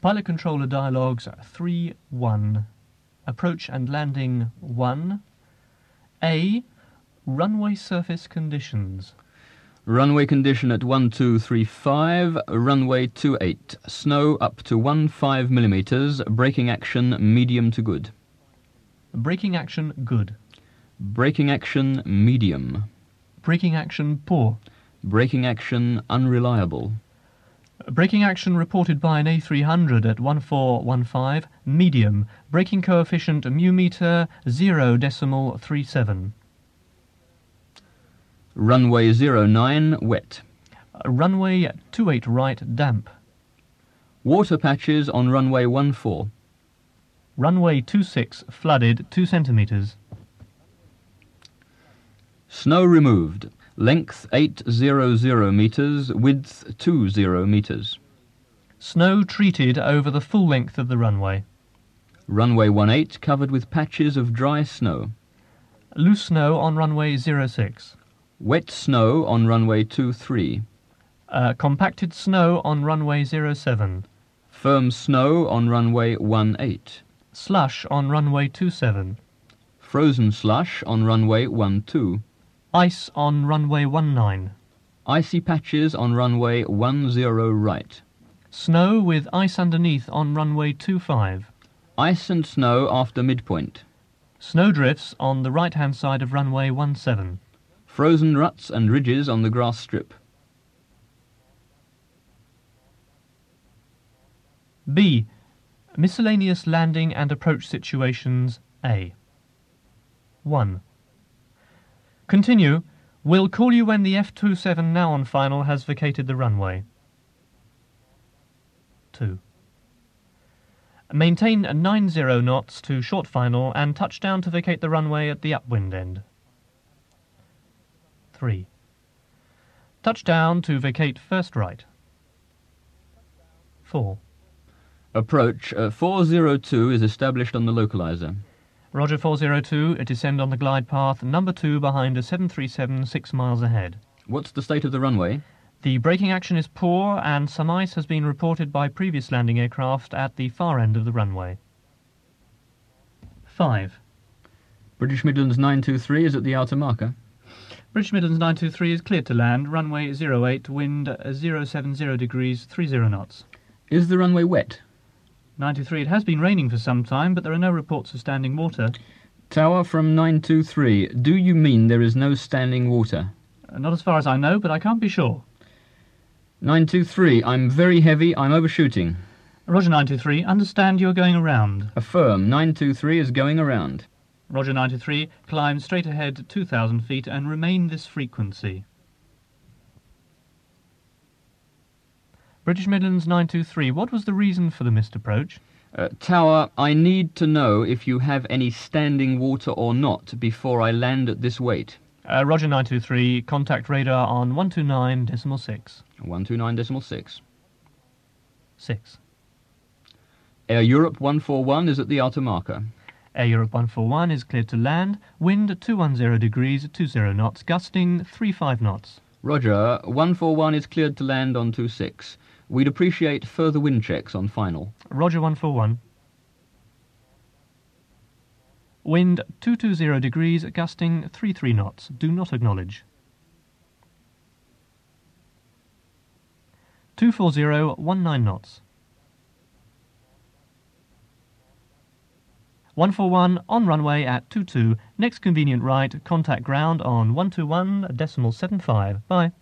Pilot controller dialogues 3-1. Approach and landing 1. A. Runway surface conditions. Runway condition at 1235, runway 28. Snow up to 15 millimeters, braking action medium to good. Braking action good. Braking action medium. Braking action poor. Braking action unreliable. Braking action reported by an A300 at 1415, medium. Braking coefficient mu meter 0.37. Runway 09, wet. Runway 28 right, damp. Water patches on runway 14. Runway 26, flooded 2 centimeters. Snow removed. Length 800 meters, width 20 meters. Snow treated over the full length of the runway. Runway 18 covered with patches of dry snow. Loose snow on runway 06. Wet snow on runway 23. Compacted snow on runway 07. Firm snow on runway 18. Slush on runway 27. Frozen slush on runway 12. Ice on runway 19. Icy patches on runway 10 right. Snow with ice underneath on runway 25. Ice and snow after midpoint. Snowdrifts on the right-hand side of runway 17. Frozen ruts and ridges on the grass strip. B. Miscellaneous landing and approach situations A. 1. Continue. We'll call you when the F27 now on final has vacated the runway. 2. Maintain 90 knots to short final and touch down to vacate the runway at the upwind end. 3. Touch down to vacate first right. 4. Approach 402 is established on the localizer. Roger 402, descend on the glide path number 2 behind a 737 6 miles ahead. What's the state of the runway? The braking action is poor and some ice has been reported by previous landing aircraft at the far end of the runway. 5. British Midlands 923 is at the outer marker. British Midlands 923 is cleared to land, runway 08, wind 070 degrees, 30 knots. Is the runway wet? 923, it has been raining for some time, but there are no reports of standing water. Tower from 923, do you mean there is no standing water? Not as far as I know, but I can't be sure. 923, I'm very heavy, I'm overshooting. Roger 923, understand you're going around. Affirm, 923 is going around. Roger 923, climb straight ahead 2,000 feet and remain this frequency. British Midlands 923, what was the reason for the missed approach? Tower, I need to know if you have any standing water or not before I land at this weight. Roger 923, contact radar on 129.6. 129.6. 6. Air Europe 141 is at the outer marker. Air Europe 141 is cleared to land, wind 210 degrees, 20 knots, gusting 35 knots. Roger, 141 is cleared to land on 26. We'd appreciate further wind checks on final. Roger 141. Wind 220 degrees, gusting 33 knots. Do not acknowledge. 240, 19 knots. 141 on runway at 22. Next convenient right, contact ground on 121.75. Bye.